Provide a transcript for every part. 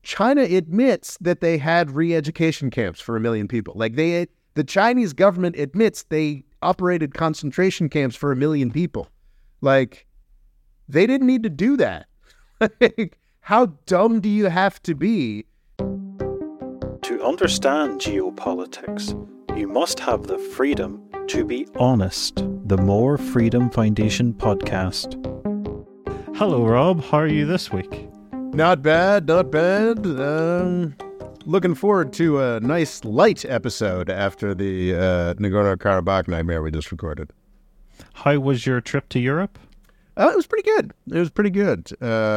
China admits that they had re-education camps for 1 million people. Like the Chinese government admits they operated concentration camps for 1 million people. Like, they didn't need to do that. Like, how dumb do you have to be? To understand geopolitics, you must have the freedom to be honest. The More Freedom Foundation podcast. Hello, Rob. How are you this week? Not bad, not bad. Looking forward to a nice light episode after the Nagorno-Karabakh nightmare we just recorded. How was your trip to Europe? It was pretty good. It was pretty good.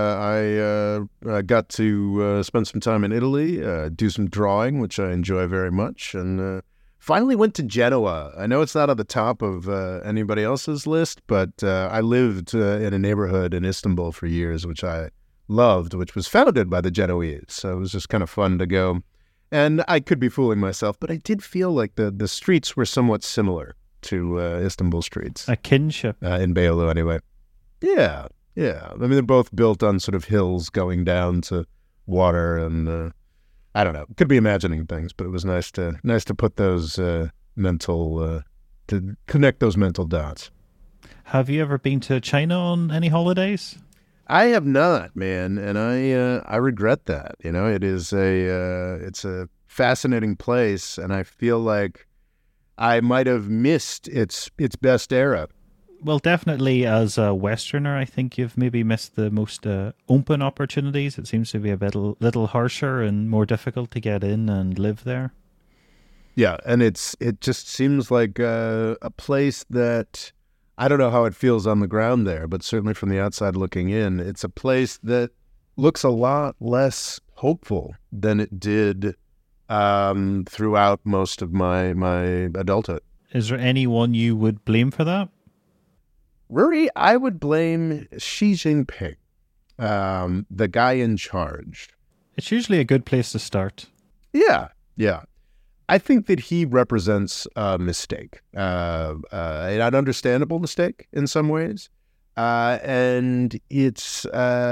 I got to spend some time in Italy, do some drawing, which I enjoy very much, and finally went to Genoa. I know it's not at the top of anybody else's list, but I lived in a neighborhood in Istanbul for years, which I loved, which was founded by the Genoese. So it was just kind of fun to go. And I could be fooling myself, but I did feel like the streets were somewhat similar to Istanbul streets. A kinship. In Beyoğlu, anyway. Yeah. I mean, they're both built on sort of hills going down to water, and I don't know. Could be imagining things, but it was nice to put those to connect those mental dots. Have you ever been to China on any holidays? I have not, man, and I regret that. You know, it's a fascinating place, and I feel like I might have missed its best era. Well, definitely as a Westerner, I think you've maybe missed the most open opportunities. It seems to be a little harsher and more difficult to get in and live there. Yeah, and it just seems like a place that, I don't know how it feels on the ground there, but certainly from the outside looking in, it's a place that looks a lot less hopeful than it did throughout most of my adulthood. Is there anyone you would blame for that? Rory, I would blame Xi Jinping, the guy in charge. It's usually a good place to start. Yeah. I think that he represents a mistake, an understandable mistake in some ways, and it's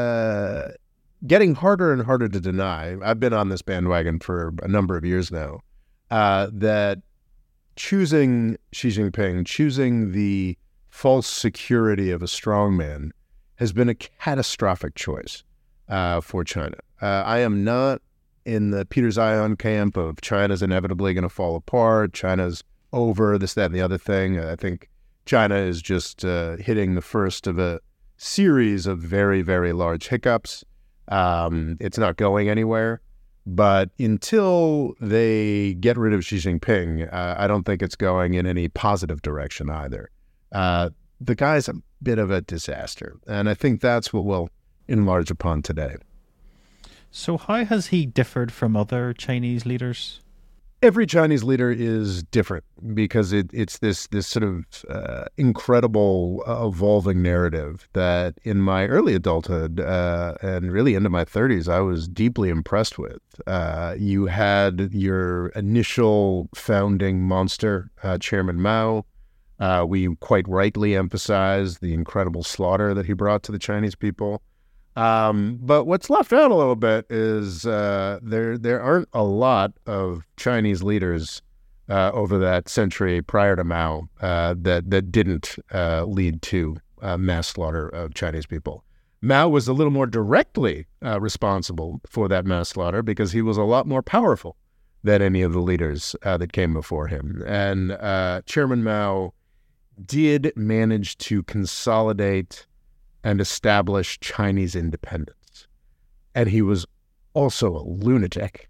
getting harder and harder to deny. I've been on this bandwagon for a number of years now, that choosing Xi Jinping, choosing the false security of a strongman has been a catastrophic choice for China. I am not in the Peter Zeihan camp of China's inevitably going to fall apart, China's over, this, that, and the other thing. I think China is just hitting the first of a series of very, very large hiccups. It's not going anywhere. But until they get rid of Xi Jinping, I don't think it's going in any positive direction either. The guy's a bit of a disaster, and I think that's what we'll enlarge upon today. So how has he differed from other Chinese leaders? Every Chinese leader is different because it's this sort of incredible evolving narrative that in my early adulthood and really into my 30s, I was deeply impressed with. You had your initial founding monster, Chairman Mao. We quite rightly emphasize the incredible slaughter that he brought to the Chinese people. But what's left out a little bit is there aren't a lot of Chinese leaders over that century prior to Mao that didn't lead to mass slaughter of Chinese people. Mao was a little more directly responsible for that mass slaughter because he was a lot more powerful than any of the leaders that came before him. And Chairman Mao did manage to consolidate and establish Chinese independence. And he was also a lunatic,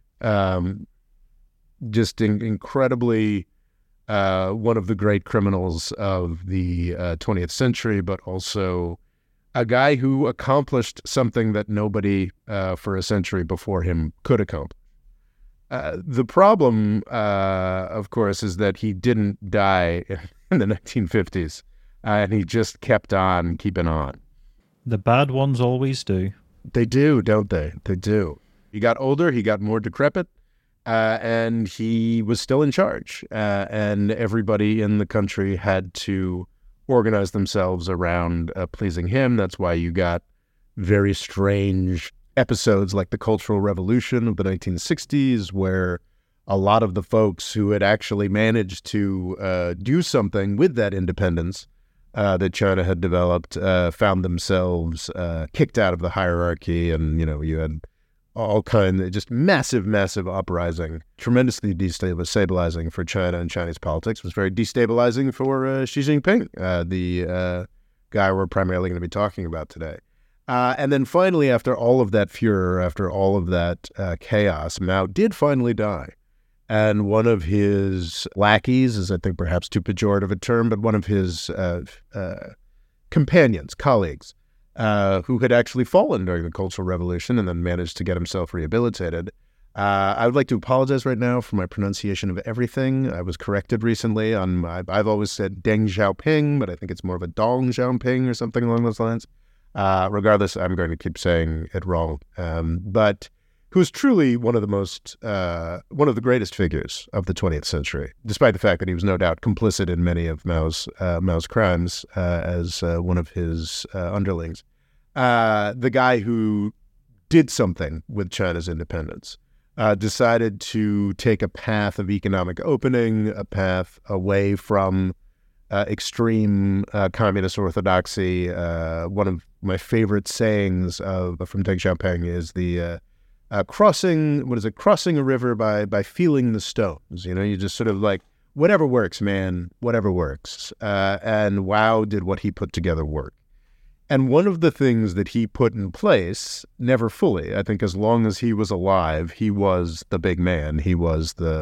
just incredibly one of the great criminals of the 20th century, but also a guy who accomplished something that nobody for a century before him could accomplish. The problem, of course, is that he didn't die in the 1950s, and he just kept on keeping on. The bad ones always do. They do, don't they? They do. He got older, he got more decrepit, and he was still in charge. And everybody in the country had to organize themselves around pleasing him. That's why you got very strange episodes like the Cultural Revolution of the 1960s, where a lot of the folks who had actually managed to do something with that independence that China had developed found themselves kicked out of the hierarchy, and you had all kind of just massive uprising, tremendously destabilizing for China and Chinese politics. It was very destabilizing for Xi Jinping, the guy we're primarily going to be talking about today. And then finally, after all of that furor, after all of that chaos, Mao did finally die. And one of his lackeys, is I think perhaps too pejorative a term, but one of his companions, colleagues, who had actually fallen during the Cultural Revolution and then managed to get himself rehabilitated. I would like to apologize right now for my pronunciation of everything. I was corrected recently on I've always said Deng Xiaoping, but I think it's more of a Dong Xiaoping or something along those lines. Regardless, I'm going to keep saying it wrong. But who was truly one of the greatest figures of the 20th century, despite the fact that he was no doubt complicit in many of Mao's crimes as one of his underlings. The guy who did something with China's independence, decided to take a path of economic opening, a path away from extreme communist orthodoxy. One of my favorite sayings from Deng Xiaoping is the crossing a river by feeling the stones. You just sort of like, whatever works, man, whatever works. And wow, did what he put together work. And one of the things that he put in place, never fully, I think as long as he was alive, he was the big man. He was the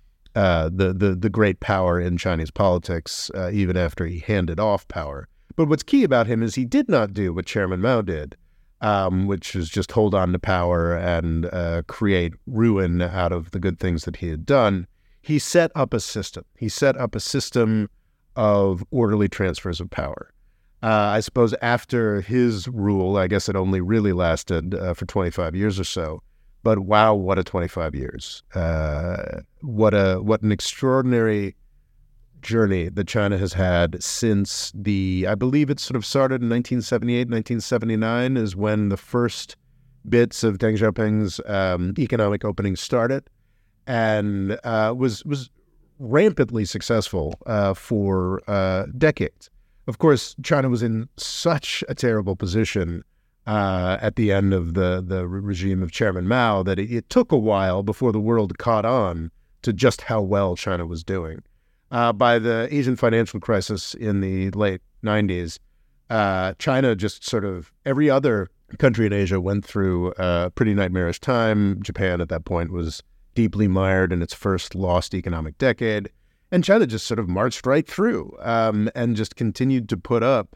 great power in Chinese politics, even after he handed off power. But what's key about him is he did not do what Chairman Mao did, which is just hold on to power and create ruin out of the good things that he had done. He set up a system. He set up a system of orderly transfers of power. I suppose after his rule, I guess it only really lasted for 25 years or so. But wow, what a 25 years. What an extraordinary journey that China has had since I believe it sort of started in 1978, 1979 is when the first bits of Deng Xiaoping's economic opening started, and was rampantly successful for decades. Of course, China was in such a terrible position at the end of the regime of Chairman Mao that it took a while before the world caught on to just how well China was doing. By the Asian financial crisis in the late 90s, China just sort of, every other country in Asia went through a pretty nightmarish time. Japan at that point was deeply mired in its first lost economic decade. And China just sort of marched right through and just continued to put up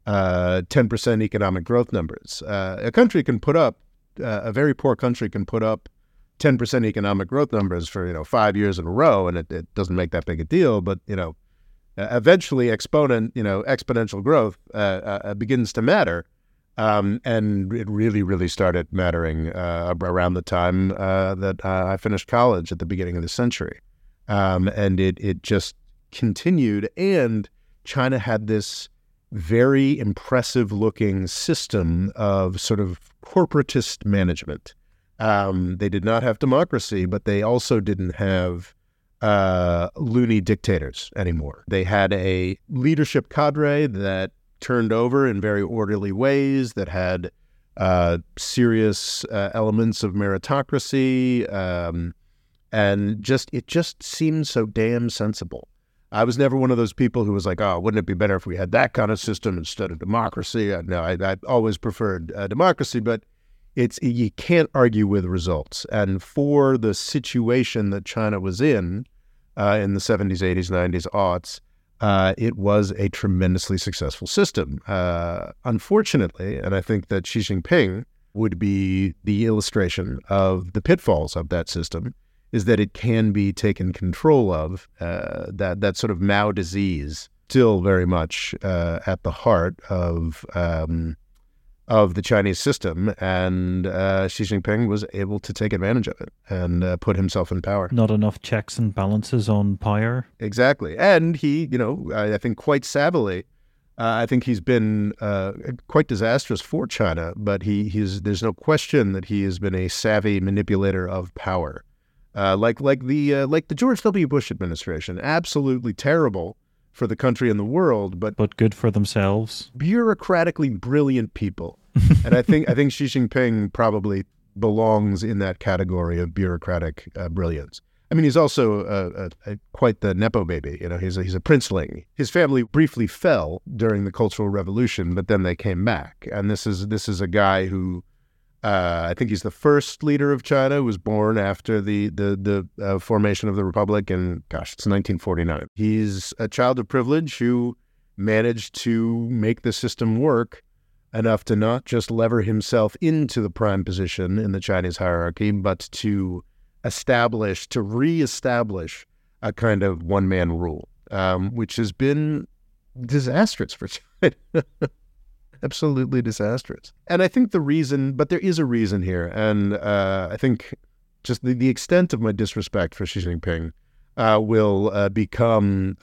10% economic growth numbers. A very poor country can put up 10% economic growth numbers for 5 years in a row, and it doesn't make that big a deal. But eventually, exponential growth begins to matter, and it really started mattering around the time that I finished college at the beginning of the century, and it just continued. And China had this very impressive-looking system of sort of corporatist management. They did not have democracy, but they also didn't have loony dictators anymore. They had a leadership cadre that turned over in very orderly ways, that had serious elements of meritocracy, and it just seemed so damn sensible. I was never one of those people who was like, oh, wouldn't it be better if we had that kind of system instead of democracy? No, I always preferred democracy, but you can't argue with results. And for the situation that China was in the 70s, 80s, 90s, aughts, it was a tremendously successful system. Unfortunately, and I think that Xi Jinping would be the illustration of the pitfalls of that system, is that it can be taken control of, that sort of Mao disease still very much at the heart of the Chinese system, and Xi Jinping was able to take advantage of it and put himself in power. Not enough checks and balances on power. Exactly. And he, I think quite savvily I think he's been quite disastrous for China, but there's no question that he has been a savvy manipulator of power, like the George W. Bush administration. Absolutely terrible for the country and the world, but good for themselves. Bureaucratically brilliant people, and I think Xi Jinping probably belongs in that category of bureaucratic brilliance. I mean, he's also quite the nepo baby. You know, he's a princeling. His family briefly fell during the Cultural Revolution, but then they came back. And this is a guy who I think he's the first leader of China who was born after the formation of the republic. And gosh, it's 1949. He's a child of privilege who managed to make the system work enough to not just lever himself into the prime position in the Chinese hierarchy, but to reestablish a kind of one-man rule, which has been disastrous for China. Absolutely disastrous. And I think there is a reason here, and I think just the extent of my disrespect for Xi Jinping will become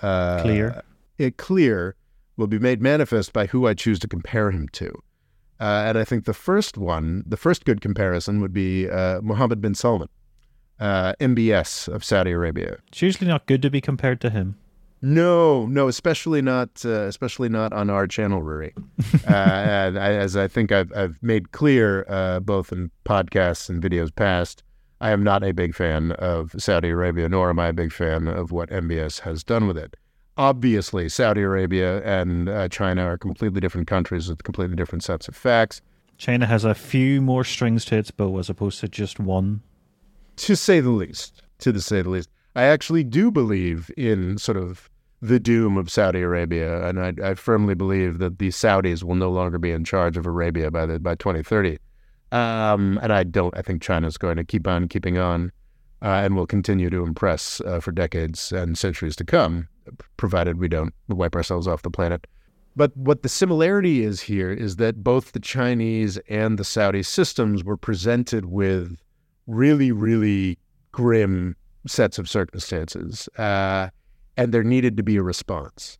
clear, will be made manifest by who I choose to compare him to. And I think the first good comparison would be Mohammed bin Salman, MBS of Saudi Arabia. It's usually not good to be compared to him. No, especially not on our channel, Rory. And as I think I've made clear, both in podcasts and videos past, I am not a big fan of Saudi Arabia, nor am I a big fan of what MBS has done with it. Obviously, Saudi Arabia and China are completely different countries with completely different sets of facts. China has a few more strings to its bow as opposed to just one. To say the least. I actually do believe in sort of the doom of Saudi Arabia, and I firmly believe that the Saudis will no longer be in charge of Arabia by 2030. And I think China's going to keep on keeping on and will continue to impress for decades and centuries to come, provided we don't wipe ourselves off the planet. But what the similarity is here is that both the Chinese and the Saudi systems were presented with really, really grim sets of circumstances, and there needed to be a response.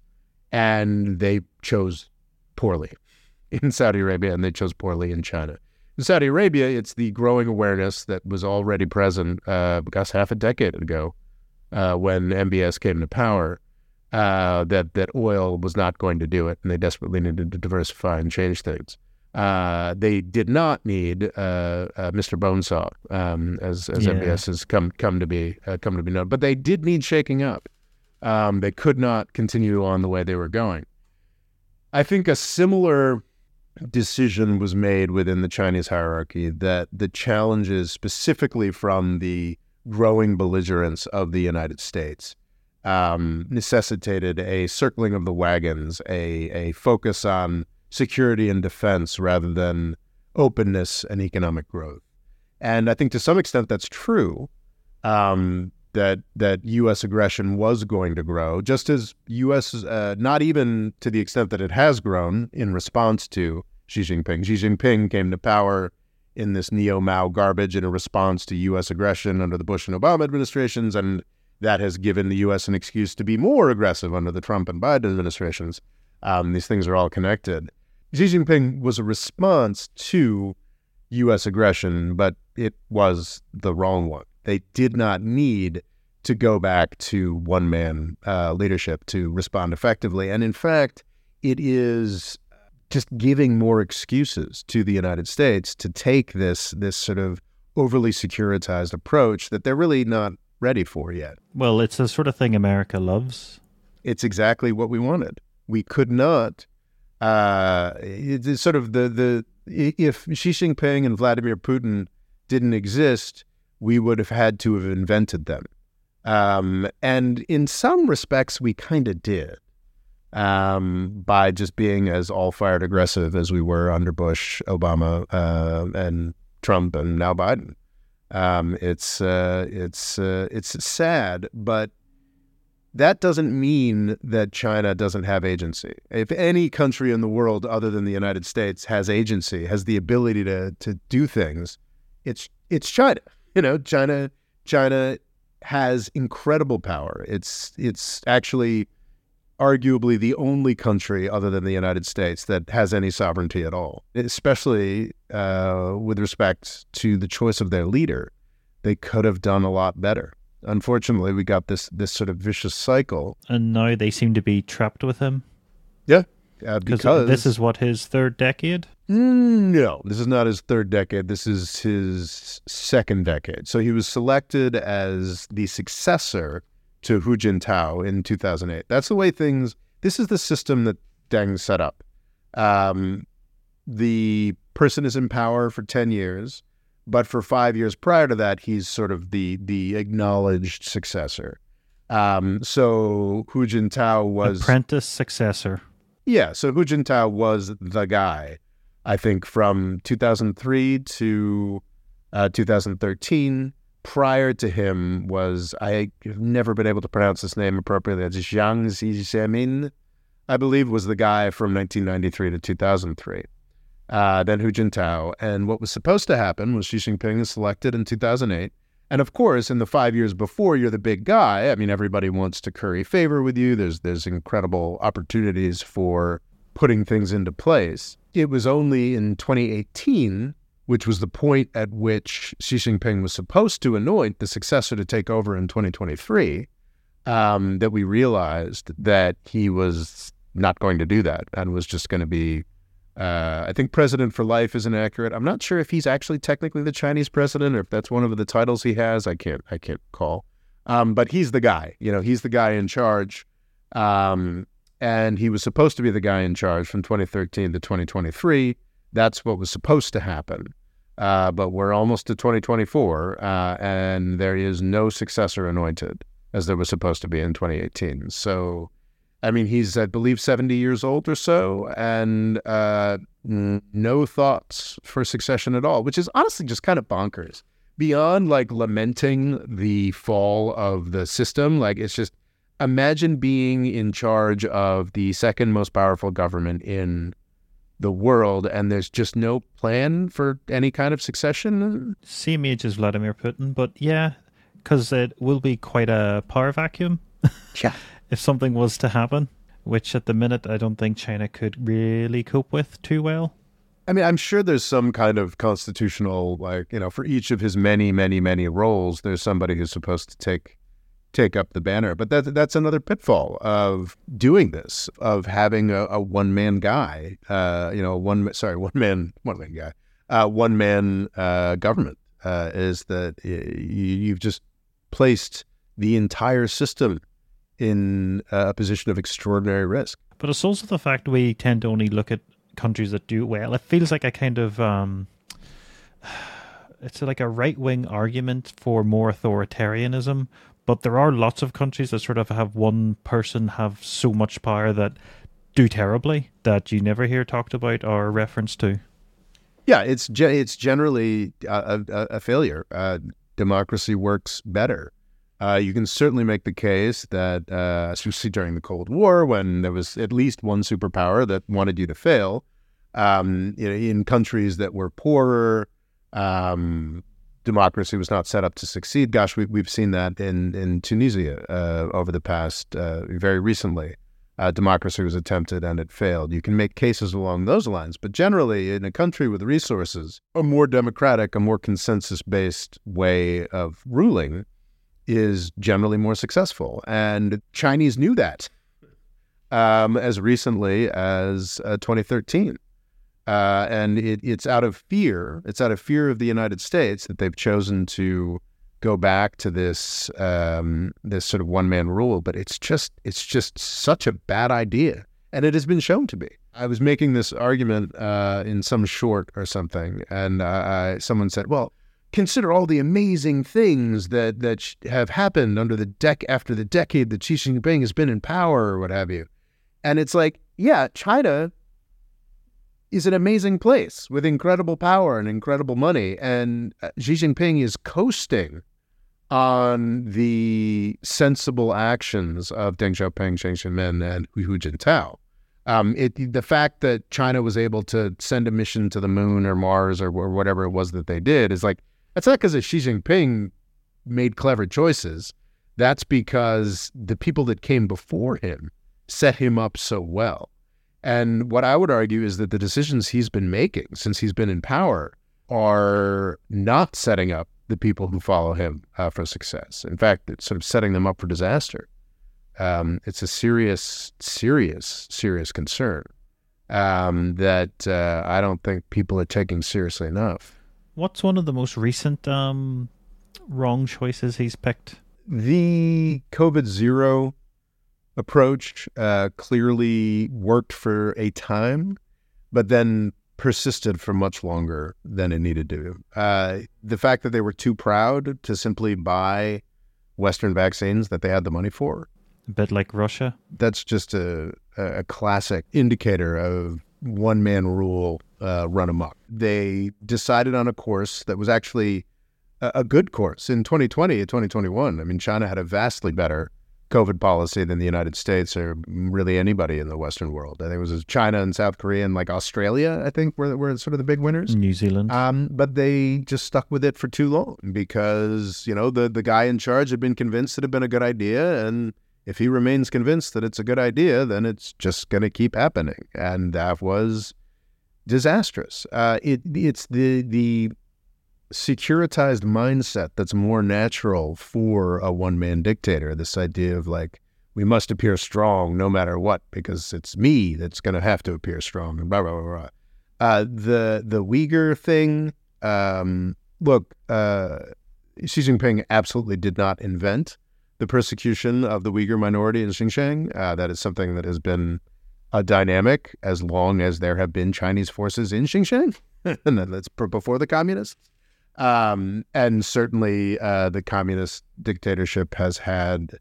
And they chose poorly in Saudi Arabia, and they chose poorly in China. In Saudi Arabia, it's the growing awareness that was already present, half a decade ago, when MBS came to power, that oil was not going to do it, and they desperately needed to diversify and change things. They did not need Mr. Bonesaw, as MBS has come to be known, but they did need shaking up. They could not continue on the way they were going. I think a similar decision was made within the Chinese hierarchy that the challenges specifically from the growing belligerence of the United States necessitated a circling of the wagons, a focus on security and defense rather than openness and economic growth. And I think to some extent that's true, that U.S. aggression was going to grow, just as U.S., not even to the extent that it has grown in response to Xi Jinping. Xi Jinping came to power in this neo-Mao garbage in a response to U.S. aggression under the Bush and Obama administrations, and that has given the U.S. an excuse to be more aggressive under the Trump and Biden administrations. These things are all connected. Xi Jinping was a response to U.S. aggression, but it was the wrong one. They did not need to go back to one-man leadership to respond effectively. And in fact, it is just giving more excuses to the United States to take this sort of overly securitized approach that they're really not ready for yet. Well, it's the sort of thing America loves. It's exactly what we wanted. We could not. It's sort of if Xi Jinping and Vladimir Putin didn't exist, we would have had to have invented them. And in some respects, we kind of did, by just being as all-fired aggressive as we were under Bush, Obama, and Trump, and now Biden. It's sad, but that doesn't mean that China doesn't have agency. If any country in the world other than the United States has agency, has the ability to do things, it's China. You know, China has incredible power. It's actually arguably the only country other than the United States that has any sovereignty at all, especially with respect to the choice of their leader. They could have done a lot better. Unfortunately, we got this sort of vicious cycle. And now they seem to be trapped with him. Yeah, because this is what, his third decade? No, this is not his third decade. This is his second decade. So he was selected as the successor to Hu Jintao in 2008. That's the way things... This is the system that Deng set up. The person is in power for 10 years, but for 5 years prior to that, he's sort of the acknowledged successor. So Hu Jintao was... Apprentice successor. Yeah, so Hu Jintao was the guy, I think, from 2003 to 2013. Prior to him was, I have never been able to pronounce this name appropriately, it's Jiang Zemin, I believe, was the guy from 1993 to 2003. Then Hu Jintao. And what was supposed to happen was Xi Jinping is selected in 2008. And of course, in the 5 years before you're the big guy, I mean, everybody wants to curry favor with you. There's incredible opportunities for putting things into place. It was only in 2018, which was the point at which Xi Jinping was supposed to anoint the successor to take over in 2023, that we realized that he was not going to do that and was just going to be, I think president for life isn't accurate. I'm not sure if he's actually technically the Chinese president or if that's one of the titles he has. I can't call. But he's the guy, he's the guy in charge. And he was supposed to be the guy in charge from 2013 to 2023. That's what was supposed to happen. But we're almost to 2024, and there is no successor anointed as there was supposed to be in 2018. So, I mean, he's, I believe, 70 years old or so, and no thoughts for succession at all, which is honestly just kind of bonkers. Beyond, like, lamenting the fall of the system, like, it's just, imagine being in charge of the second most powerful government in the world, and there's just no plan for any kind of succession. Same age as Vladimir Putin, but yeah, because it will be quite a power vacuum. Yeah. If something was to happen, which at the minute I don't think China could really cope with too well. I mean, I'm sure there's some kind of constitutional, like, for each of his many, many, many roles, there's somebody who's supposed to take up the banner. But that's another pitfall of doing this, of having a one-man guy, one-man government, is that you've just placed the entire system in a position of extraordinary risk. But it's also the fact we tend to only look at countries that do well. It feels like a kind of... it's like a right-wing argument for more authoritarianism, but there are lots of countries that sort of have one person have so much power that do terribly that you never hear talked about or referenced to. Yeah, it's generally a failure. Democracy works better. You can certainly make the case that, especially during the Cold War, when there was at least one superpower that wanted you to fail, in countries that were poorer, democracy was not set up to succeed. Gosh, we've seen that in Tunisia over the past, very recently. Democracy was attempted and it failed. You can make cases along those lines, but generally in a country with resources, a more democratic, a more consensus-based way of ruling is generally more successful. And Chinese knew that as recently as 2013. And it's out of fear. It's out of fear of the United States that they've chosen to go back to this this sort of one-man rule. But it's just such a bad idea, and it has been shown to be. I was making this argument in some short or something, and someone said, "Well, consider all the amazing things that have happened after the decade that Xi Jinping has been in power, or what have you." And it's like, yeah, China is an amazing place with incredible power and incredible money, and Xi Jinping is coasting on the sensible actions of Deng Xiaoping, Jiang Zemin, and Hu Jintao. The fact that China was able to send a mission to the moon or Mars or whatever it was that they did is like, that's not because Xi Jinping made clever choices. That's because the people that came before him set him up so well. And what I would argue is that the decisions he's been making since he's been in power are not setting up the people who follow him for success. In fact, it's sort of setting them up for disaster. It's a serious concern that I don't think people are taking seriously enough. What's one of the most recent wrong choices he's picked? The COVID zero approach clearly worked for a time, but then persisted for much longer than it needed to. The fact that they were too proud to simply buy Western vaccines that they had the money for. A bit like Russia. That's just a classic indicator of one-man rule run amok. They decided on a course that was actually a good course. In 2020 and 2021, I mean, China had a vastly better COVID policy than the United States or really anybody in the Western world. I think it was China and South Korea and like Australia, I think, were sort of the big winners. New Zealand. But they just stuck with it for too long because, you know, the guy in charge had been convinced it had been a good idea. And if he remains convinced that it's a good idea, then it's just going to keep happening. And that was disastrous. It's the securitized mindset that's more natural for a one-man dictator, this idea of like, we must appear strong no matter what, because it's me that's going to have to appear strong, and blah, blah, blah, blah. The Uyghur thing, look, Xi Jinping absolutely did not invent the persecution of the Uyghur minority in Xinjiang. That is something that has been a dynamic as long as there have been Chinese forces in Xinjiang, and that's before the communists. And certainly the communist dictatorship has had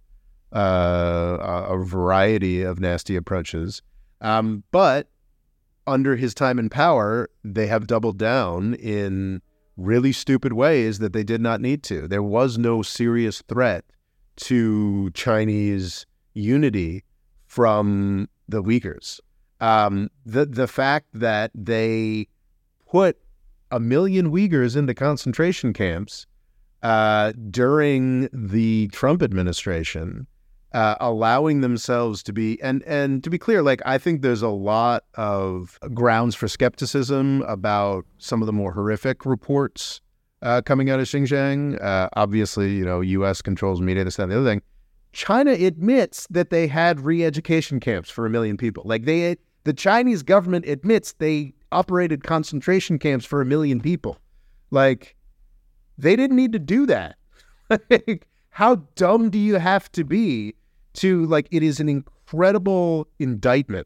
a variety of nasty approaches. But under his time in power, they have doubled down in really stupid ways that they did not need to. There was no serious threat to Chinese unity from the Uyghurs. The fact that they put 1 million Uyghurs into concentration camps during the Trump administration, allowing themselves to be, and to be clear, like, I think there's a lot of grounds for skepticism about some of the more horrific reports coming out of Xinjiang. Obviously, you know, U.S. controls media, this, that, and the other thing. China admits that they had re-education camps for 1 million people. Like, the Chinese government admits they operated concentration camps for 1 million people. Like, they didn't need to do that. Like, how dumb do you have to be to, like, it is an incredible indictment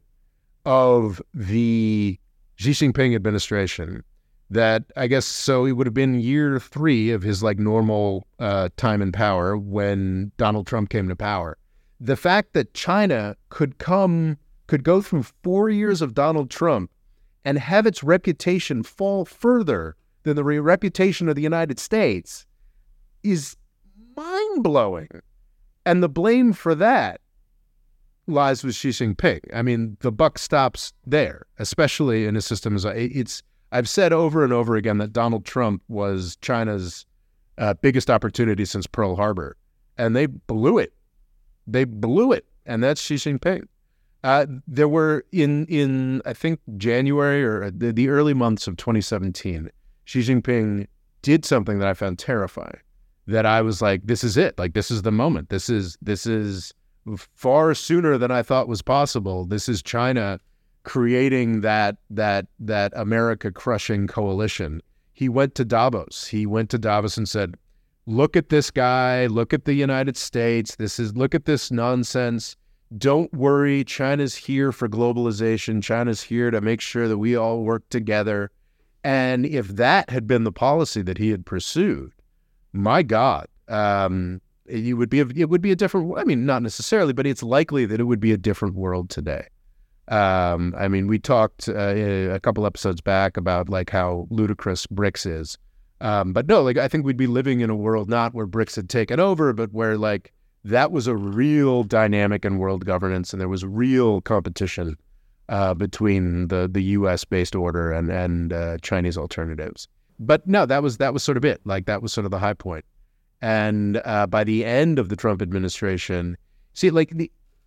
of the Xi Jinping administration that, I guess, so it would have been year 3 of his, like, normal time in power when Donald Trump came to power. The fact that China could go through 4 years of Donald Trump and have its reputation fall further than the reputation of the United States is mind-blowing. And the blame for that lies with Xi Jinping. I mean, the buck stops there, especially in a system as I've said over and over again that Donald Trump was China's biggest opportunity since Pearl Harbor, and they blew it. They blew it, and that's Xi Jinping. There were in I think January or the early months of 2017, Xi Jinping did something that I found terrifying. That I was like, this is it. Like, this is the moment. This is far sooner than I thought was possible. This is China creating that America crushing coalition. He went to Davos. He went to Davos and said, "Look at this guy. Look at the United States. Look at this nonsense. Don't worry, China's here for globalization. China's here to make sure that we all work together." And if that had been the policy that he had pursued, my God, it would be a different. I mean, not necessarily, but it's likely that it would be a different world today. I mean, we talked a couple episodes back about like how ludicrous BRICS is, but no, like I think we'd be living in a world not where BRICS had taken over, but where like that was a real dynamic in world governance, and there was real competition between the U.S.-based order and Chinese alternatives. But no, that was sort of it. Like that was sort of the high point. And by the end of the Trump administration, see, like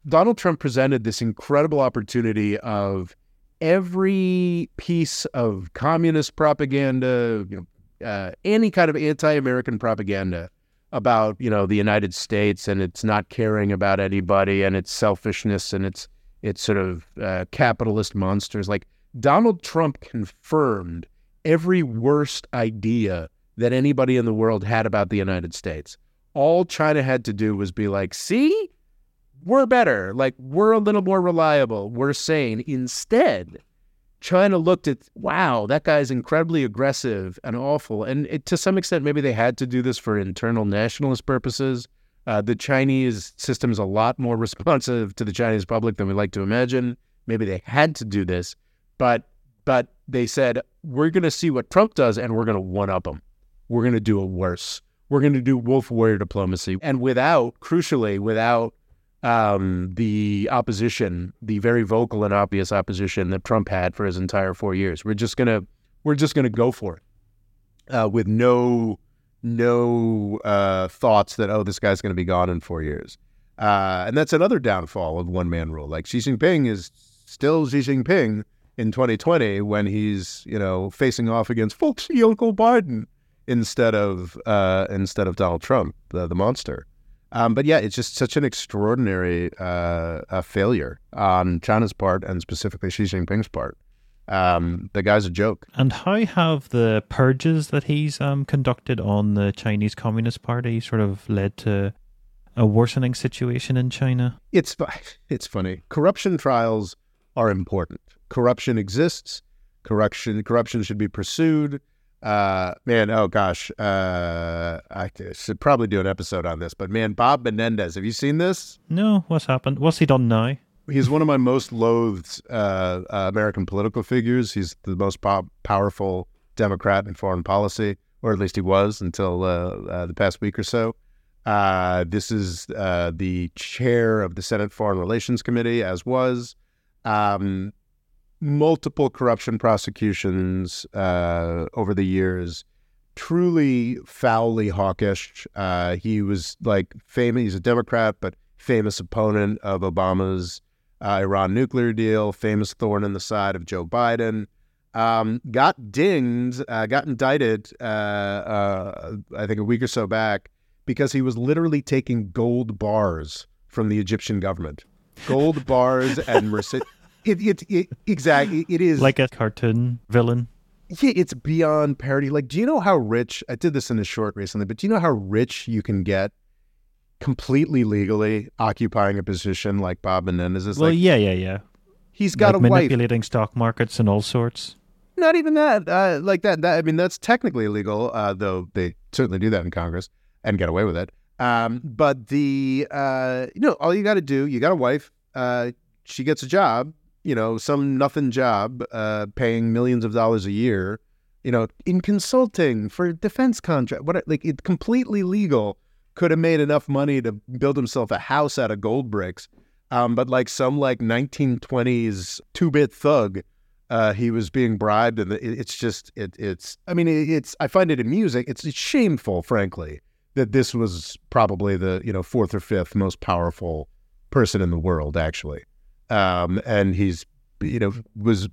Donald Trump presented this incredible opportunity of every piece of communist propaganda, any kind of anti-American propaganda about, the United States and its not caring about anybody and its selfishness and its sort of capitalist monsters. Like, Donald Trump confirmed every worst idea that anybody in the world had about the United States. All China had to do was be like, see, we're better. Like, we're a little more reliable. We're sane. Instead, China looked at, wow, that guy's incredibly aggressive and awful. And to some extent, maybe they had to do this for internal nationalist purposes. The Chinese system is a lot more responsive to the Chinese public than we like to imagine. Maybe they had to do this, but they said, we're going to see what Trump does and we're going to one-up him. We're going to do it worse. We're going to do wolf warrior diplomacy. And crucially, without the opposition, the very vocal and obvious opposition that Trump had for his entire 4 years. We're just gonna go for it with no thoughts that, this guy's going to be gone in 4 years. And that's another downfall of one-man rule. Like, Xi Jinping is still Xi Jinping in 2020 when he's facing off against folksy Uncle Biden instead of Donald Trump, the monster. But yeah, it's just such an extraordinary failure on China's part and specifically Xi Jinping's part. The guy's a joke. And how have the purges that he's conducted on the Chinese Communist Party sort of led to a worsening situation in China? It's funny. Corruption trials are important. Corruption exists. Corruption should be pursued. I should probably do an episode on this, but man, Bob Menendez, have you seen this? No, what's happened? What's he done now? He's one of my most loathed American political figures. He's the most powerful Democrat in foreign policy, or at least he was until the past week or so. This is the chair of the Senate Foreign Relations Committee, as was. Multiple corruption prosecutions over the years, truly foully hawkish. He was famous. He's a Democrat, but famous opponent of Obama's Iran nuclear deal, famous thorn in the side of Joe Biden. Got indicted, I think a week or so back, because he was literally taking gold bars from the Egyptian government. Gold bars and Mercedes. Exactly. It is like a cartoon villain. Yeah, it's beyond parody. Like, do you know how rich? I did this in a short recently, but do you know how rich you can get completely legally occupying a position like Bob Menendez is? Well, yeah. He's got a manipulating wife, manipulating stock markets and all sorts. Not even that. That. I mean, that's technically illegal, though they certainly do that in Congress and get away with it. But all you got to do, you got a wife. She gets a job. Some nothing job, paying millions of dollars a year, in consulting for defense contract. It's completely legal. Could have made enough money to build himself a house out of gold bricks. But some 1920s 2-bit thug, he was being bribed, and I find it amusing. It's shameful, frankly, that this was probably the fourth or fifth most powerful person in the world, actually. And he's, it's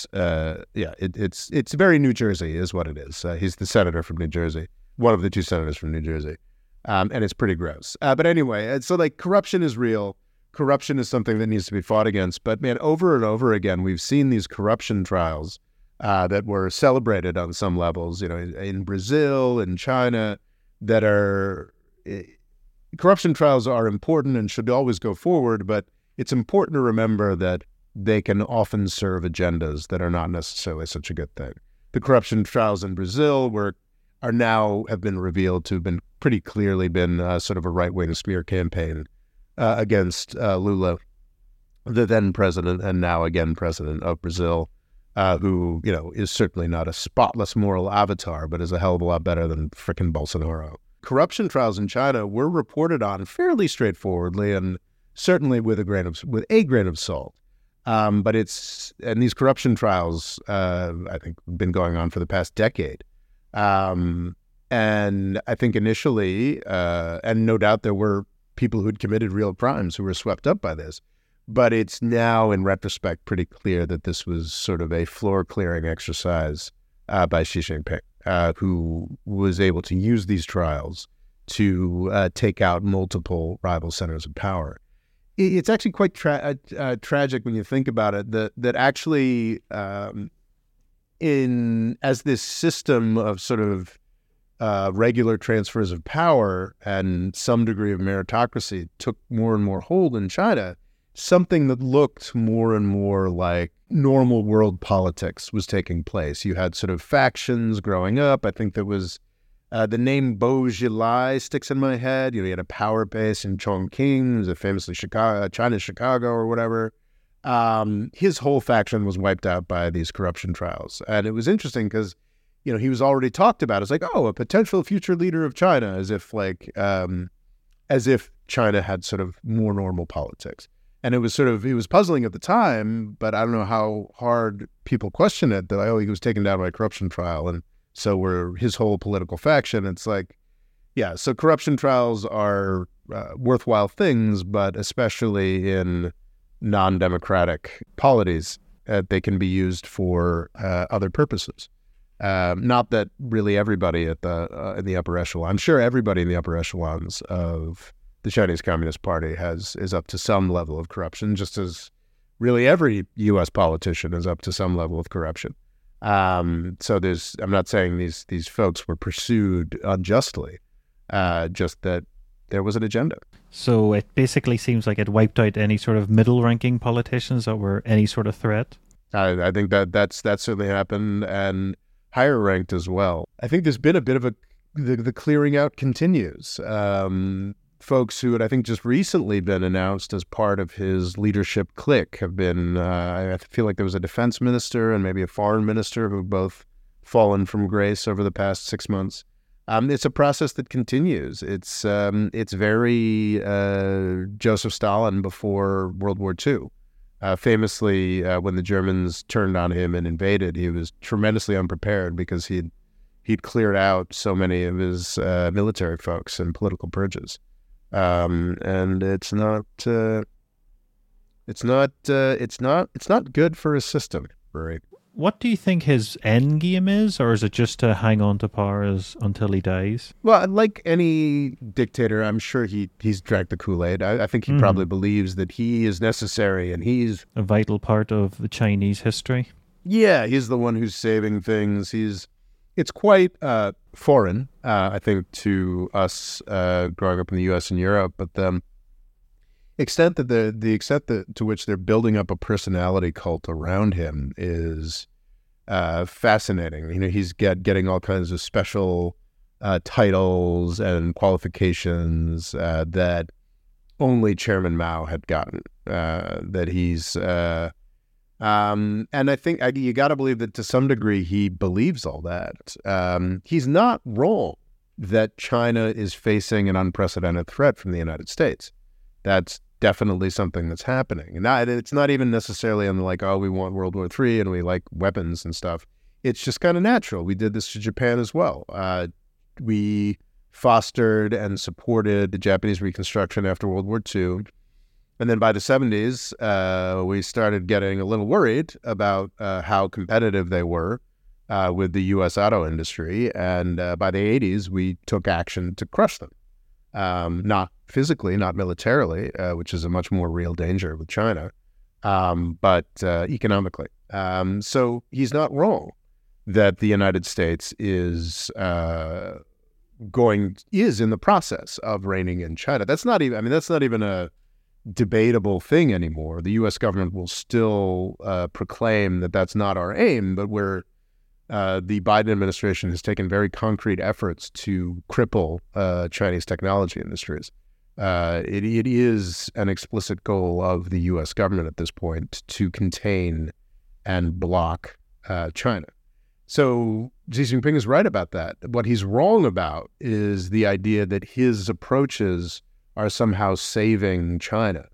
very New Jersey is what it is. He's the senator from New Jersey, one of the two senators from New Jersey. And it's pretty gross. But anyway, so corruption is real. Corruption is something that needs to be fought against. But man, over and over again, we've seen these corruption trials that were celebrated on some levels, in Brazil and China, that are corruption trials are important and should always go forward, but it's important to remember that they can often serve agendas that are not necessarily such a good thing. The corruption trials in Brazil have been revealed to have been pretty clearly been sort of a right-wing smear campaign against Lula, the then president and now again president of Brazil, who is certainly not a spotless moral avatar, but is a hell of a lot better than frickin' Bolsonaro. Corruption trials in China were reported on fairly straightforwardly and certainly with a grain of salt. But these corruption trials, I think, have been going on for the past decade. And I think initially, and no doubt there were people who'd committed real crimes who were swept up by this. But it's now, in retrospect, pretty clear that this was sort of a floor-clearing exercise by Xi Jinping, who was able to use these trials to take out multiple rival centers of power. It's actually quite tragic when you think about it, that actually as this system of sort of regular transfers of power and some degree of meritocracy took more and more hold in China, something that looked more and more like normal world politics was taking place. You had sort of factions growing up. I think there was the name Bo Xilai sticks in my head. You had a power base in Chongqing, was famously China's Chicago or whatever. His whole faction was wiped out by these corruption trials. And it was interesting because, he was already talked about as like, a potential future leader of China, as if China had sort of more normal politics. And it was puzzling at the time, but I don't know how hard people question it, that, he was taken down by a corruption trial. And so were his whole political faction. It's like, yeah, so corruption trials are worthwhile things, but especially in non-democratic polities, they can be used for other purposes. Not that really everybody in the upper echelon, I'm sure everybody in the upper echelons of the Chinese Communist Party is up to some level of corruption, just as really every U.S. politician is up to some level of corruption. So I'm not saying these folks were pursued unjustly, just that there was an agenda. So it basically seems like it wiped out any sort of middle-ranking politicians that were any sort of threat. I think that certainly happened, and higher ranked as well. I think there's been a bit of the clearing out continues. Folks who had, I think, just recently been announced as part of his leadership clique have been, I feel like there was a defense minister and maybe a foreign minister who have both fallen from grace over the past 6 months. It's a process that continues. It's very Joseph Stalin before World War II. Famously, when the Germans turned on him and invaded, he was tremendously unprepared because he'd cleared out so many of his military folks and political purges. And it's not good for a system, right? What do you think his end game is, or is it just to hang on to power until he dies? Well, like any dictator, I'm sure he's drank the Kool-Aid. I think he probably believes that he is necessary and he's a vital part of the Chinese history. Yeah, he's the one who's saving things. It's quite foreign, I think, to us growing up in the U.S. and Europe, but the extent to which they're building up a personality cult around him is fascinating. He's getting all kinds of special titles and qualifications that only Chairman Mao had gotten. That he's and I think you got to believe that to some degree he believes all that. He's not wrong that China is facing an unprecedented threat from the United States. That's definitely something that's happening. And it's not even necessarily on like, we want World War III and we like weapons and stuff. It's just kind of natural. We did this to Japan as well. We fostered and supported the Japanese reconstruction after World War II. And then by the 70s, we started getting a little worried about how competitive they were with the U.S. auto industry. And by the 80s, we took action to crush them. Not physically, not militarily, which is a much more real danger with China, but economically. So he's not wrong that the United States is in the process of reining in China. That's not even a debatable thing anymore. The U.S. government will still proclaim that that's not our aim, but the Biden administration has taken very concrete efforts to cripple Chinese technology industries. It is an explicit goal of the U.S. government at this point to contain and block China. So Xi Jinping is right about that. What he's wrong about is the idea that his approaches are somehow saving China.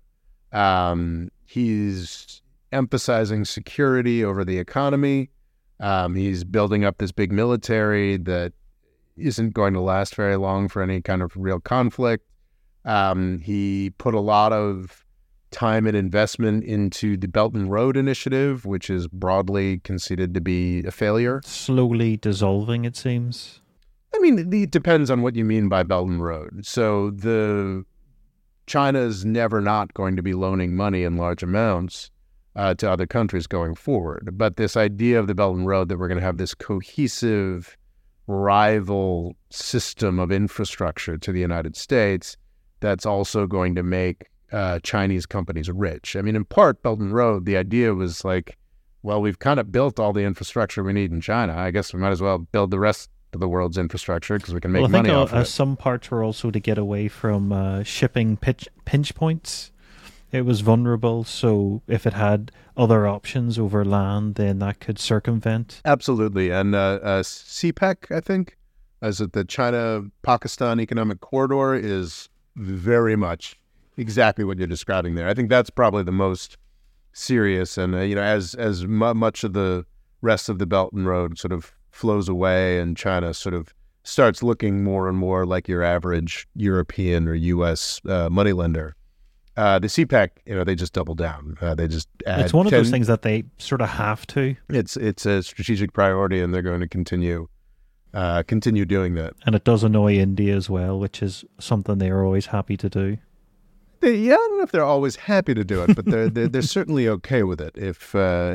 He's emphasizing security over the economy. He's building up this big military that isn't going to last very long for any kind of real conflict. He put a lot of time and investment into the Belt and Road Initiative, which is broadly conceded to be a failure. Slowly dissolving, it seems. I mean, it depends on what you mean by Belt and Road. So China's never not going to be loaning money in large amounts to other countries going forward. But this idea of the Belt and Road, that we're going to have this cohesive rival system of infrastructure to the United States that's also going to make Chinese companies rich. I mean, in part, Belt and Road, the idea was like, well, we've kind of built all the infrastructure we need in China. I guess we might as well build the rest of the world's infrastructure because we can make money off of it. Some parts were also to get away from shipping pinch points. It was vulnerable, so if it had other options over land, then that could circumvent. Absolutely. And CPEC, I think, as the China-Pakistan Economic Corridor, is very much exactly what you're describing there. I think that's probably the most serious. And, as much of the rest of the Belt and Road sort of flows away and China sort of starts looking more and more like your average European or U.S. moneylender, the CPEC, they just double down. They just add. It's one of those things that they sort of have to. It's a strategic priority, and they're going to continue doing that. And it does annoy India as well, which is something they are always happy to do. I don't know if they're always happy to do it, but they're certainly okay with it if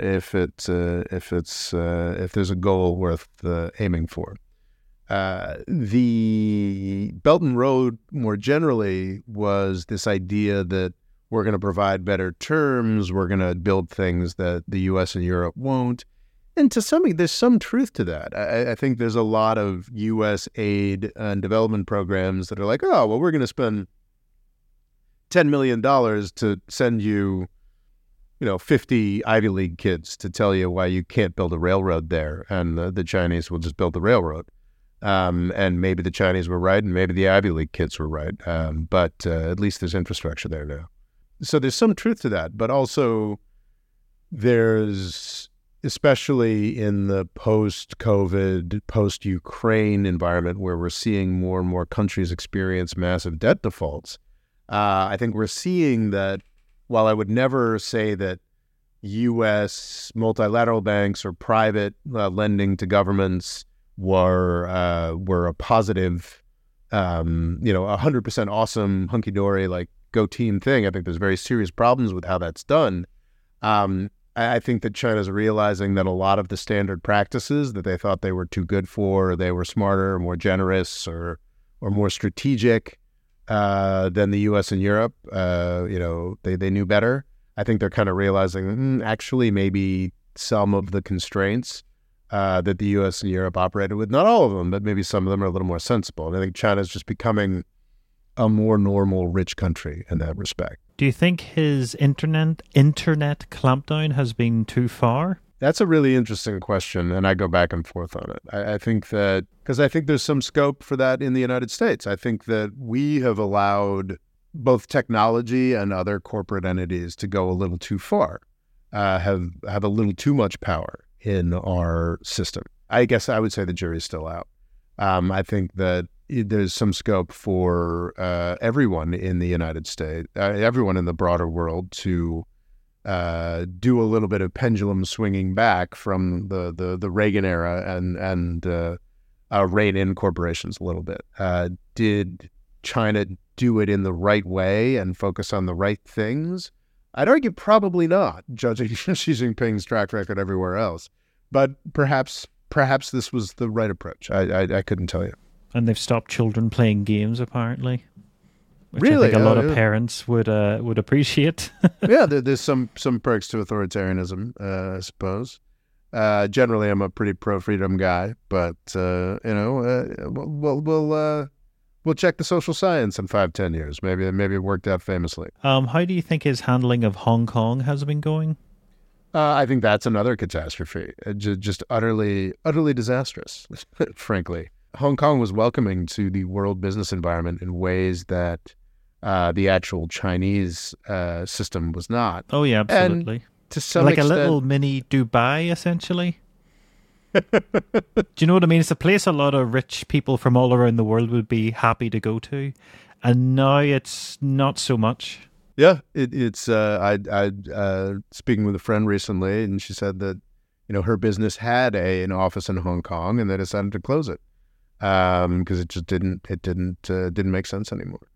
there's a goal worth aiming for. The Belt and Road, more generally, was this idea that we're going to provide better terms, we're going to build things that the U.S. and Europe won't. And to some degree, there's some truth to that. I think there's a lot of U.S. aid and development programs that are like, oh, well, we're going to spend $10 million to send you, 50 Ivy League kids to tell you why you can't build a railroad there. And the Chinese will just build the railroad. And maybe the Chinese were right and maybe the Ivy League kids were right. But at least there's infrastructure there now. So there's some truth to that. But also there's, especially in the post-COVID, post-Ukraine environment where we're seeing more and more countries experience massive debt defaults, I think we're seeing that while I would never say that U.S. multilateral banks or private lending to governments were a positive, 100% awesome, hunky-dory, like go team thing. I think there's very serious problems with how that's done. I think that China's realizing that a lot of the standard practices that they thought they were too good for, or they were smarter, or more generous, or more strategic than the U.S. and Europe, they knew better. I think they're kind of realizing, actually, maybe some of the constraints that the U.S. and Europe operated with, not all of them, but maybe some of them are a little more sensible. And I think China's just becoming a more normal, rich country in that respect. Do you think his internet clampdown has been too far? That's a really interesting question, and I go back and forth on it. I think that, because I think there's some scope for that in the United States. I think that we have allowed both technology and other corporate entities to go a little too far, have a little too much power in our system. I guess I would say the jury's still out. I think that there's some scope for everyone in the United States, everyone in the broader world to do a little bit of pendulum swinging back from the Reagan era and rein in corporations a little bit. Did China do it in the right way and focus on the right things? I'd argue probably not, judging Xi Jinping's track record everywhere else. But perhaps this was the right approach. I couldn't tell you. And they've stopped children playing games, apparently. Which really? I think a lot of parents would appreciate. Yeah, there's some perks to authoritarianism, I suppose. Generally, I'm a pretty pro-freedom guy, but we'll check the social science in 5-10 years. Maybe it worked out famously. How do you think his handling of Hong Kong has been going? I think that's another catastrophe, just utterly disastrous, frankly. Hong Kong was welcoming to the world business environment in ways that the actual Chinese system was not. Oh, yeah, absolutely. And to some extent, like a little mini Dubai, essentially. Do you know what I mean? It's a place a lot of rich people from all around the world would be happy to go to. and now it's not so much. Yeah, it's. I speaking with a friend recently, and she said that her business had an office in Hong Kong, and they decided to close it because it just didn't make sense anymore.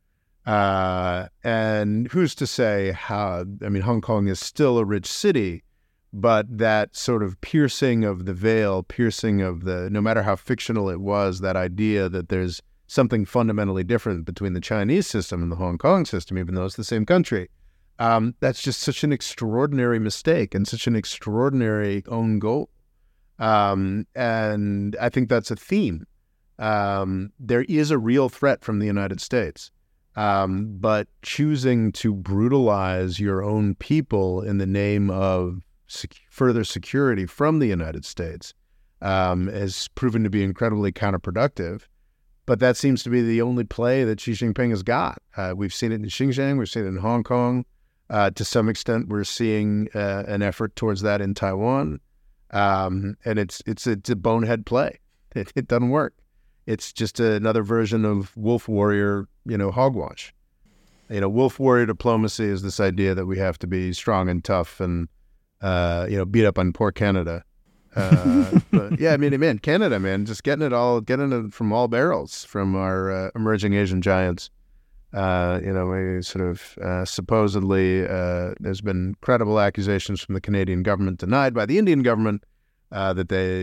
And who's to say how? I mean, Hong Kong is still a rich city, but that sort of piercing of the veil, no matter how fictional it was, that idea that there's something fundamentally different between the Chinese system and the Hong Kong system, even though it's the same country. That's just such an extraordinary mistake and such an extraordinary own goal. And I think that's a theme. There is a real threat from the United States, but choosing to brutalize your own people in the name of further security from the United States has proven to be incredibly counterproductive. But that seems to be the only play that Xi Jinping has got. We've seen it in Xinjiang. We've seen it in Hong Kong. To some extent, we're seeing an effort towards that in Taiwan. And it's a bonehead play. It doesn't work. It's just another version of wolf warrior, hogwash. Wolf warrior diplomacy is this idea that we have to be strong and tough and, beat up on poor Canada. But yeah, I mean, Canada, man, just getting it from all barrels from our emerging Asian giants. We sort of supposedly there's been credible accusations from the Canadian government, denied by the Indian government, that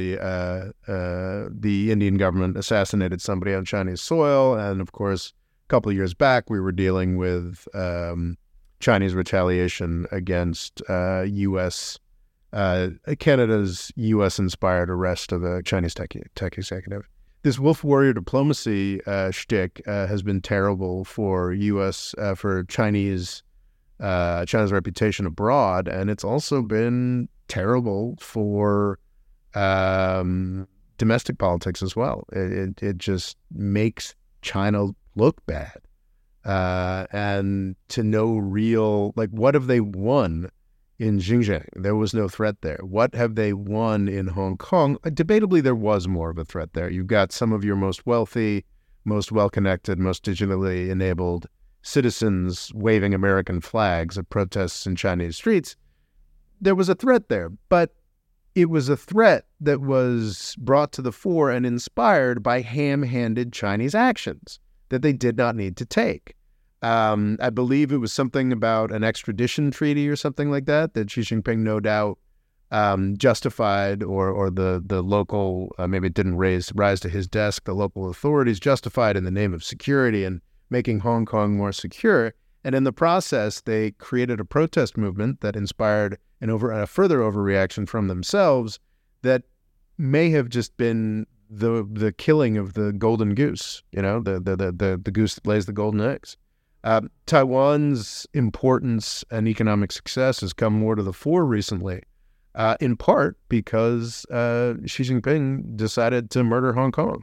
the Indian government assassinated somebody on Chinese soil. And of course, a couple of years back, we were dealing with Chinese retaliation against Canada's U.S.-inspired arrest of a Chinese tech executive. This wolf warrior diplomacy shtick has been terrible for China's reputation abroad, and it's also been terrible for domestic politics as well. It just makes China look bad, and to no real, what have they won? In Xinjiang, there was no threat there. What have they won in Hong Kong? Debatably, there was more of a threat there. You've got some of your most wealthy, most well-connected, most digitally enabled citizens waving American flags at protests in Chinese streets. There was a threat there, but it was a threat that was brought to the fore and inspired by ham-handed Chinese actions that they did not need to take. I believe it was something about an extradition treaty or something like that Xi Jinping no doubt justified, or the local, maybe it didn't rise to his desk, the local authorities justified in the name of security and making Hong Kong more secure. And in the process, they created a protest movement that inspired a further overreaction from themselves that may have just been the killing of the golden goose, the goose that lays the golden eggs. Taiwan's importance and economic success has come more to the fore recently, in part because Xi Jinping decided to murder Hong Kong.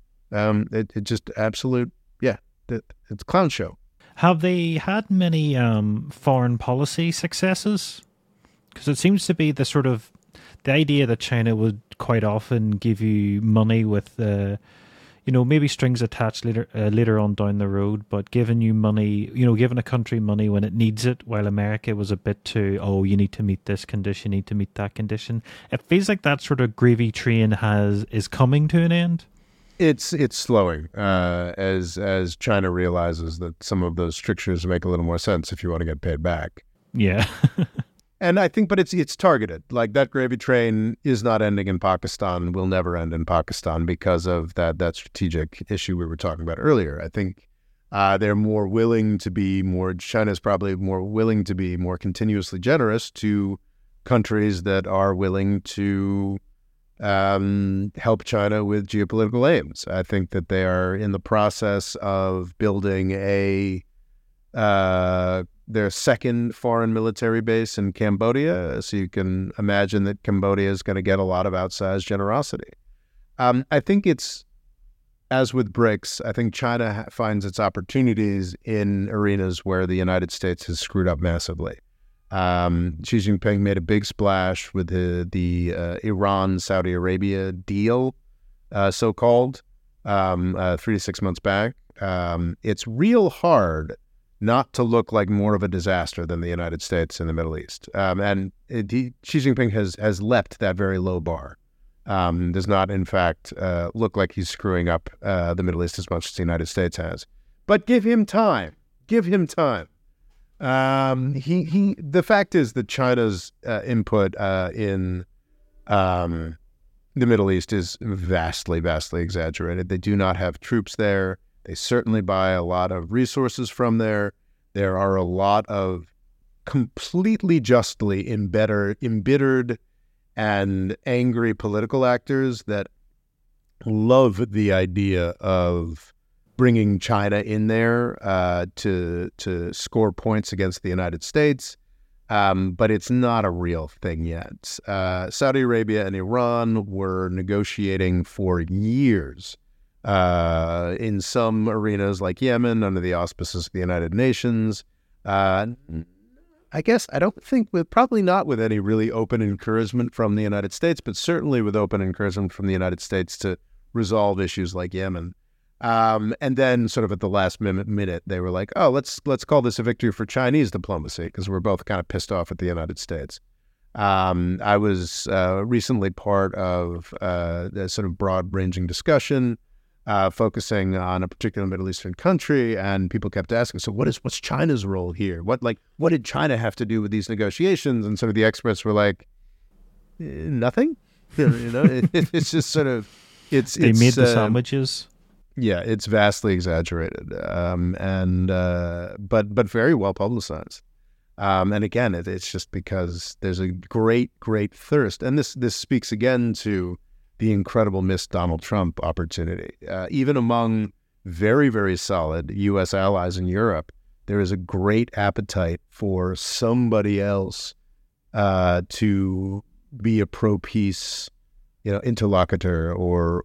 It just absolute, it's a clown show. Have they had many foreign policy successes? Because it seems to be the idea that China would quite often give you money with maybe strings attached later on down the road, but giving you money, giving a country money when it needs it, while America was a bit too, you need to meet this condition, you need to meet that condition. It feels like that sort of gravy train is coming to an end. It's slowing as China realizes that some of those strictures make a little more sense if you want to get paid back. Yeah. And I think, but it's targeted. Like, that gravy train is not ending in Pakistan, will never end in Pakistan because of that strategic issue we were talking about earlier. I think they're more willing to be China's probably more willing to be more continuously generous to countries that are willing to help China with geopolitical aims. I think that they are in the process of building their second foreign military base in Cambodia, so you can imagine that Cambodia is going to get a lot of outsized generosity. I think it's, as with BRICS, I think China finds its opportunities in arenas where the United States has screwed up massively. Xi Jinping made a big splash with the Iran-Saudi Arabia deal, so-called, 3 to 6 months back. it's real hard not to look like more of a disaster than the United States in the Middle East. Xi Jinping has leapt that very low bar. Does not, in fact, look like he's screwing up the Middle East as much as the United States has. But give him time. Give him time. The fact is that China's input in the Middle East is vastly, vastly exaggerated. They do not have troops there. They certainly buy a lot of resources from there. There are a lot of completely justly embittered and angry political actors that love the idea of bringing China in there to score points against the United States. But it's not a real thing yet. Saudi Arabia and Iran were negotiating for years in some arenas like Yemen under the auspices of the United Nations. I guess I don't think probably not with any really open encouragement from the United States, but certainly with open encouragement from the United States to resolve issues like Yemen. And then sort of at the last minute, they were like, oh, let's call this a victory for Chinese diplomacy because we're both kind of pissed off at the United States. I was recently part of a sort of broad-ranging discussion focusing on a particular Middle Eastern country, and people kept asking, so what's China's role here? What did China have to do with these negotiations? And sort of the experts were like, nothing. It's just sort of they made the sandwiches. Yeah, it's vastly exaggerated, but very well publicized. And again, it's just because there's a great, great thirst, and this speaks again to the incredible missed Donald Trump opportunity. Even among very, very solid U.S. allies in Europe, there is a great appetite for somebody else to be a pro-peace, interlocutor or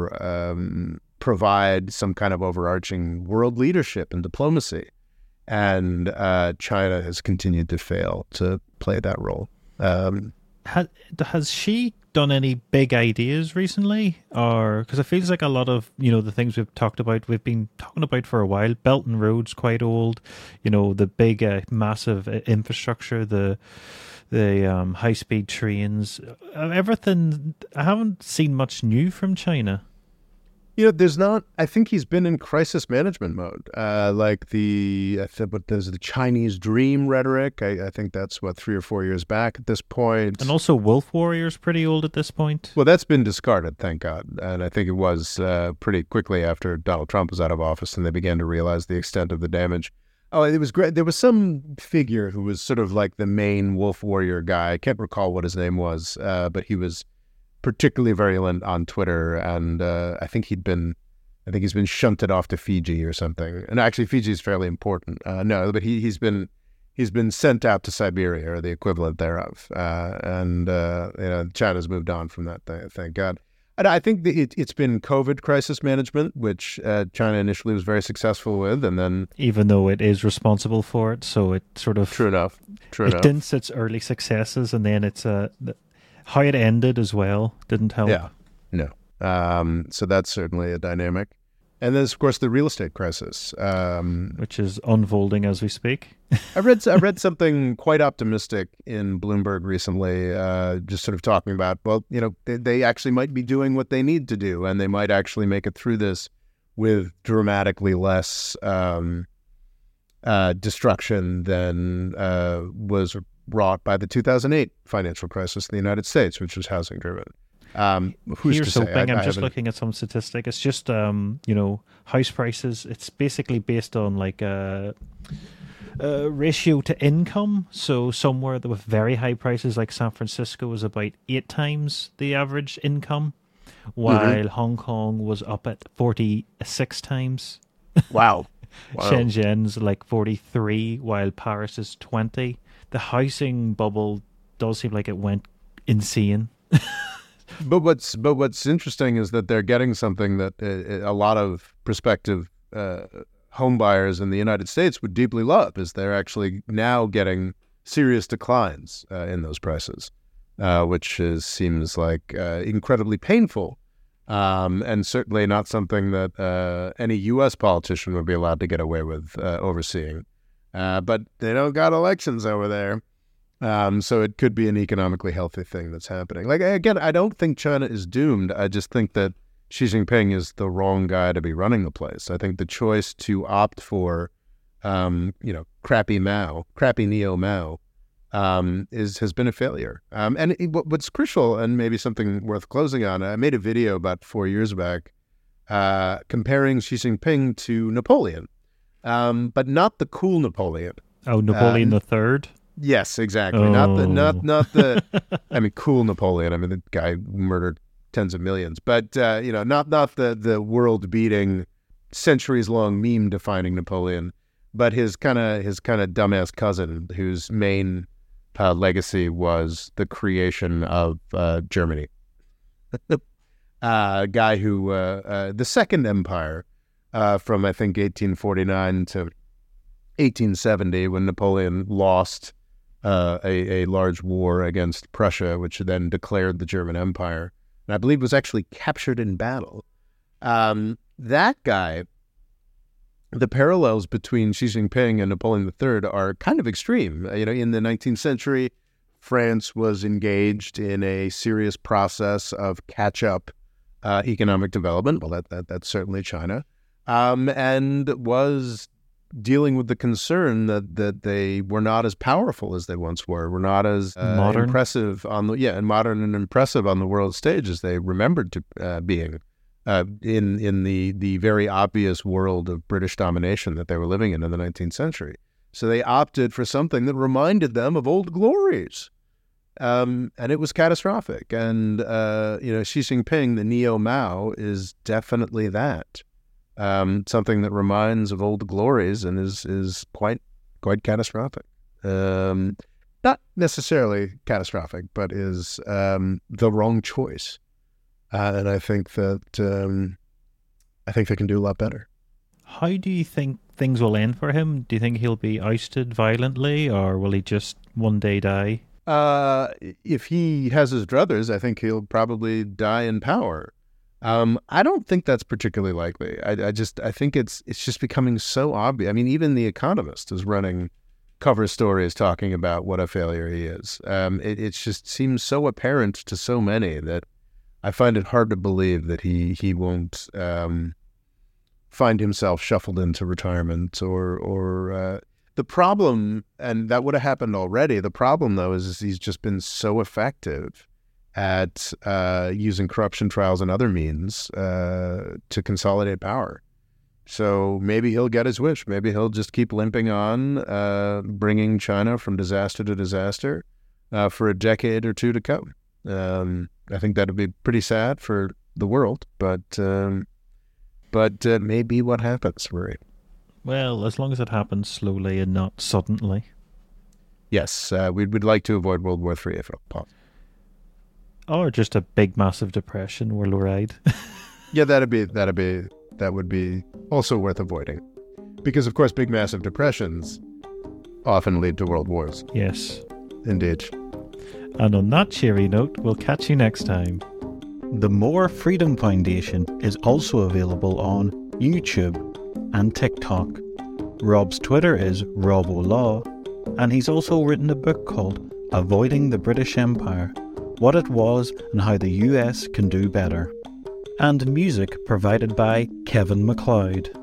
provide some kind of overarching world leadership and diplomacy. And China has continued to fail to play that role. Has she done any big ideas recently? Or because it feels like a lot of, the things we've been talking about for a while. Belt and Road's quite old. The big, massive infrastructure, the high-speed trains, everything. I haven't seen much new from China. There's not. I think he's been in crisis management mode, like there's the Chinese dream rhetoric. I think that's 3 or 4 years back at this point. And also, Wolf Warrior's pretty old at this point. Well, that's been discarded, thank God. And I think it was pretty quickly after Donald Trump was out of office, and they began to realize the extent of the damage. Oh, it was great. There was some figure who was sort of like the main Wolf Warrior guy. I can't recall what his name was, but he was particularly virulent on Twitter, and I think he's been shunted off to Fiji or something. And actually, Fiji is fairly important. No, but he's been sent out to Siberia or the equivalent thereof, and China's moved on from that. Thank God. And I think it's been COVID crisis management, which China initially was very successful with, and then even though it is responsible for it, so it sort of true enough. It didn't its early successes, and then it's how it ended as well didn't help. Yeah, no. So that's certainly a dynamic. And then, of course, the real estate crisis, which is unfolding as we speak. I read something quite optimistic in Bloomberg recently, just sort of talking about, they actually might be doing what they need to do, and they might actually make it through this with dramatically less destruction than was wrought by the 2008 financial crisis in the United States, which was housing driven. Here's hoping. I'm just looking at some statistic. It's just house prices. It's basically based on like a ratio to income. So somewhere with very high prices, like San Francisco, was about 8 times the average income, while Hong Kong was up at 46 times. Wow. Shenzhen's like 43, while Paris is 20. The housing bubble does seem like it went insane. But what's interesting is that they're getting something that a lot of prospective home buyers in the United States would deeply love, is they're actually now getting serious declines in those prices, which seems like incredibly painful and certainly not something that any U.S. politician would be allowed to get away with overseeing. But they don't got elections over there, so it could be an economically healthy thing that's happening. Like, again, I don't think China is doomed. I just think that Xi Jinping is the wrong guy to be running the place. I think the choice to opt for, crappy neo Mao, has been a failure. And what's crucial, and maybe something worth closing on, I made a video about 4 years back comparing Xi Jinping to Napoleon, but not the cool Napoleon. Oh, Napoleon III? Yes, exactly. Oh. Not the. I mean, cool Napoleon. I mean, the guy murdered tens of millions, but not the world-beating, centuries-long meme-defining Napoleon, but his kind of dumbass cousin, whose main legacy was the creation of Germany. Guy who the Second Empire, from I think 1849 to 1870, when Napoleon lost a large war against Prussia, which then declared the German Empire, and I believe was actually captured in battle. That guy, the parallels between Xi Jinping and Napoleon III are kind of extreme. In the 19th century, France was engaged in a serious process of catch-up economic development. Well, that's certainly China, and was dealing with the concern that they were not as powerful as they once were not as impressive modern and impressive on the world stage as they remembered to being in the very obvious world of British domination that they were living in the 19th century. So they opted for something that reminded them of old glories, and it was catastrophic. And Xi Jinping, the neo Mao, is definitely that. Something that reminds of old glories and is quite catastrophic. Not necessarily catastrophic, but is the wrong choice. And I think that they can do a lot better. How do you think things will end for him? Do you think he'll be ousted violently, or will he just one day die? If he has his druthers, I think he'll probably die in power. I don't think that's particularly likely. I think it's just becoming so obvious. I mean, even The Economist is running cover stories talking about what a failure he is. It just seems so apparent to so many that I find it hard to believe that he won't find himself shuffled into retirement or the problem, and that would have happened already. The problem, though, is he's just been so effective at using corruption trials and other means to consolidate power. So maybe he'll get his wish. Maybe he'll just keep limping on, bringing China from disaster to disaster for a decade or two to come. I think that would be pretty sad for the world, but maybe what happens, Murray. Well, as long as it happens slowly and not suddenly. Yes, we'd like to avoid World War III if possible. Or just a big, massive depression worldwide. Yeah, that would be also worth avoiding, because of course, big, massive depressions often lead to world wars. Yes, indeed. And on that cheery note, we'll catch you next time. The More Freedom Foundation is also available on YouTube and TikTok. Rob's Twitter is RobOLaw, and he's also written a book called Avoiding the British Empire: What It Was and How the US Can Do Better. And music provided by Kevin MacLeod.